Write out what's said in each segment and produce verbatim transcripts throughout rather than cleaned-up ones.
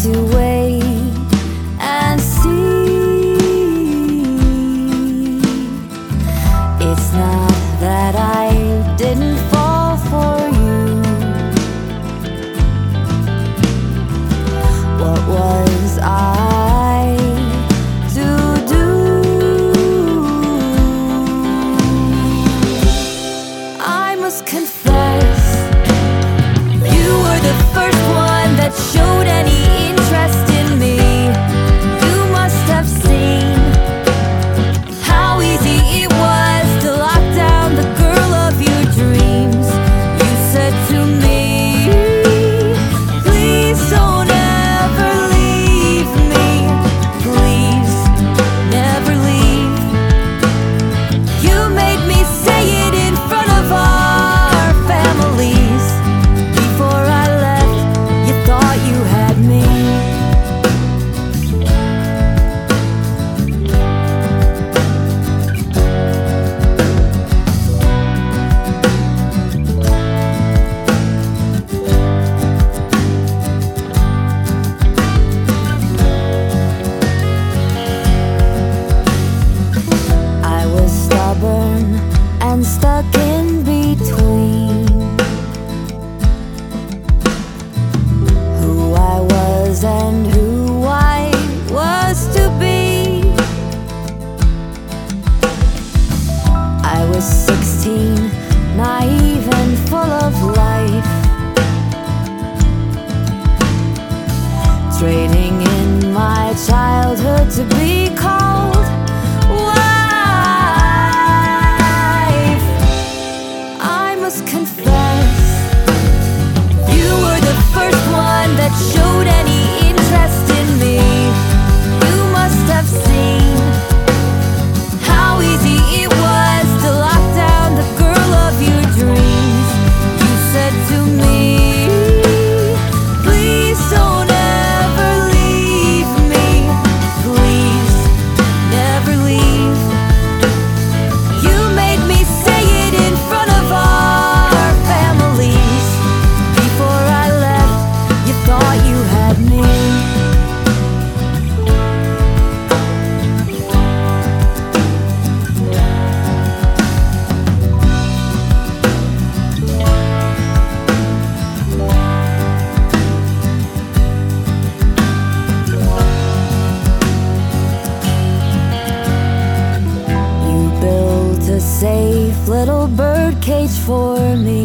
to wait and see. It's not that I didn't fall for you. What was I to do? I must confess, you were the first one that showed any interest in me. You must have seen how easy it was to lock down the girl of your dreams. You said to me, please don't ever leave me. Please never leave. You made me say it in front of our families. Before I left, you thought you had me. I was stubborn and stuck in between who I was and who I was to be. I was sixteen, naive and full of life, trading in my childhood to be called wife. I must confess, you were the first one that showed any interest in me. You must have seen how easy it was to lock down the girl of your dreams. You said to me, please don't ever leave me. Please never leave. You made me say it in front of our families. Before I left, you thought you had me. You built a safe little birdcage for me,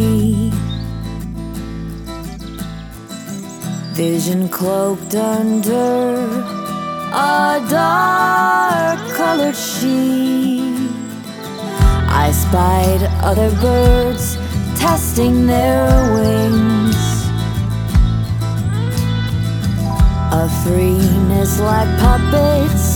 vision cloaked under a dark colored sheet. I spied other birds testing their wings, a freeness like puppets